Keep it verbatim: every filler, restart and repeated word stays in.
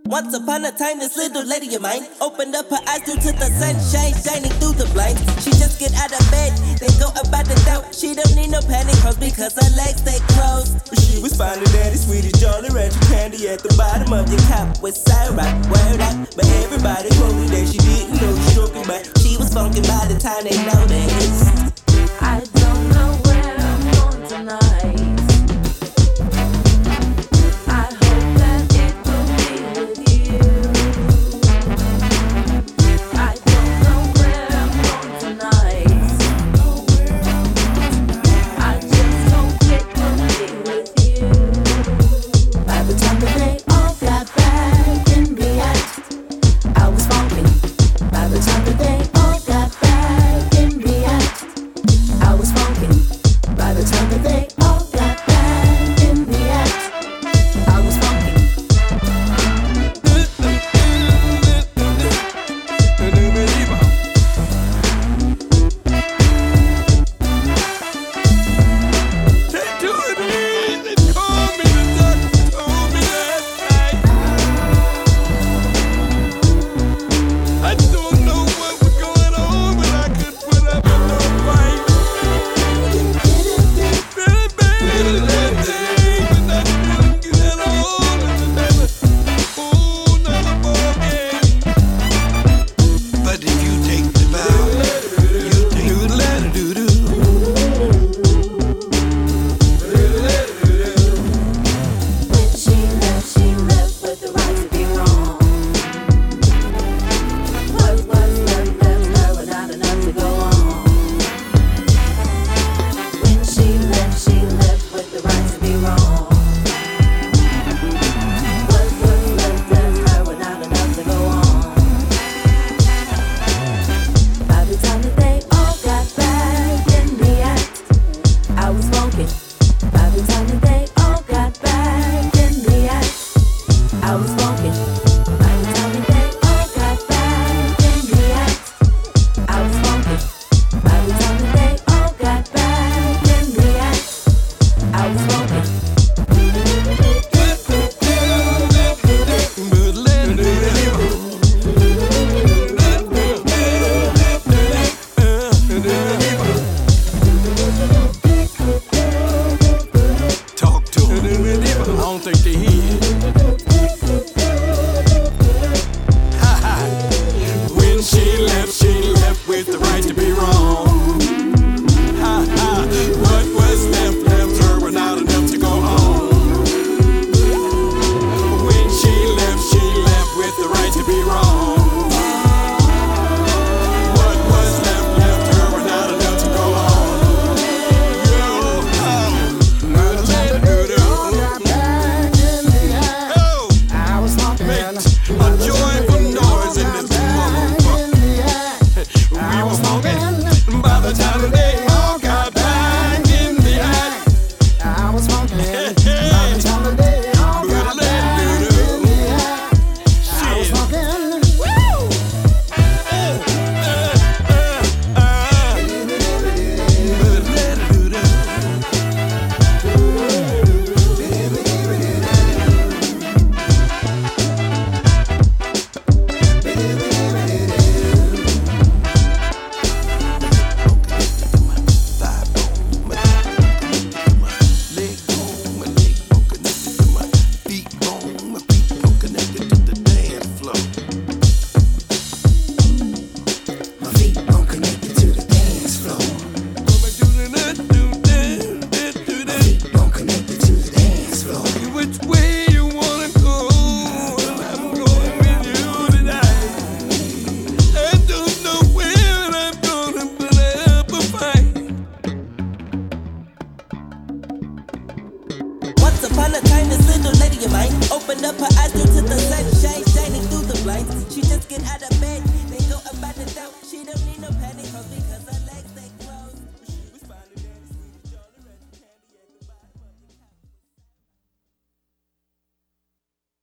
Once upon a time, this little lady of mine opened up her eyes due to the sunshine shining through the blinds. She just get out of bed, then go about the doubt. She don't need no pantyhose because her legs stay closed. But she was finding daddy sweetest Jolly Rancher candy at the bottom of your cup with syrup, word out. But everybody told me that she didn't know the stroking, but she was funky by the time they noticed. I don't know where I'm going tonight. Opened up her eyes due to the sunshine shining through the blinds. She just get out of bed, then go about the doubt. She don't need no pantyhose because